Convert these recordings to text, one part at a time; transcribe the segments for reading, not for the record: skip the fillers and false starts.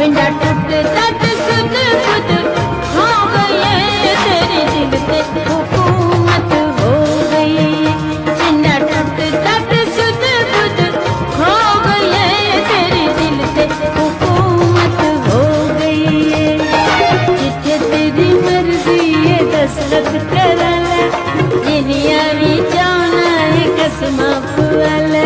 पिंडा टूट तट सुध बुध हो गए तेरे दिल पे हुकूमत हो गई। पिंडा टूट तट सुध बुध हो गए तेरे दिल पे हुकूमत हो गई। जिथे तेरी मर्जी है दस्तखत करला जिनिया भी जाना है कसमा वाला।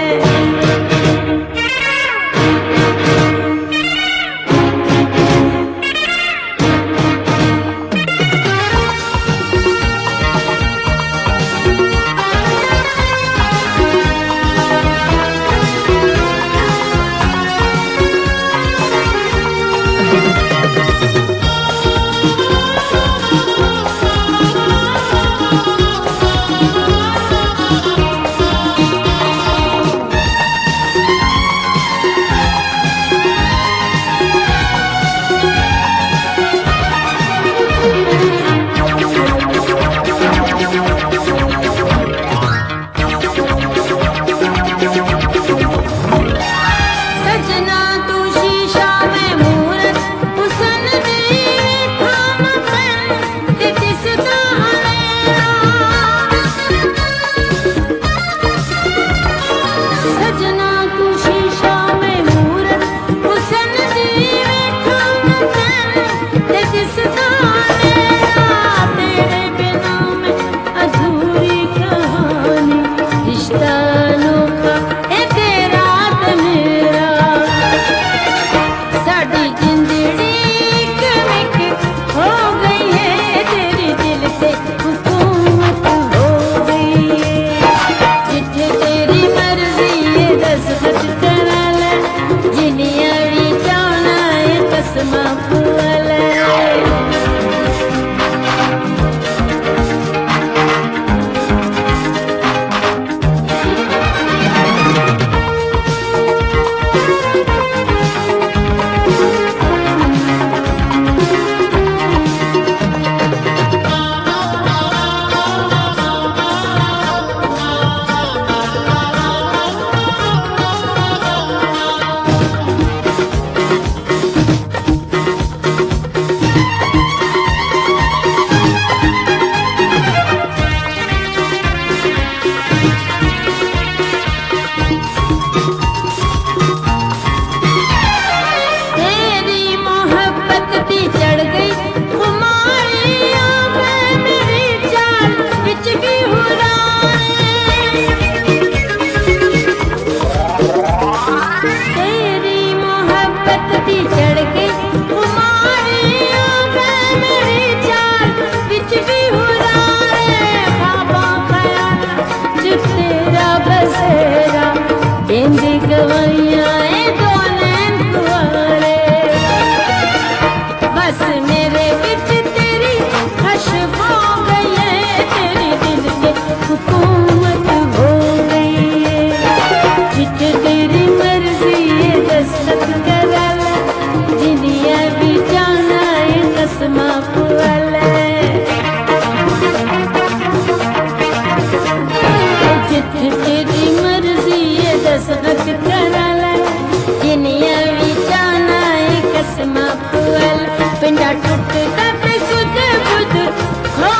पिंडा टूट तट सुध बुध हो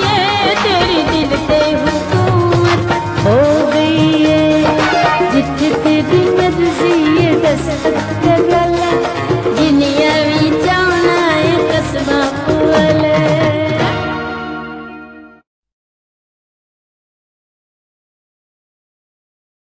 गए तेरे दिल पे हुकूमत हो गई है। जिथे तेरी मर्जी है दस्तक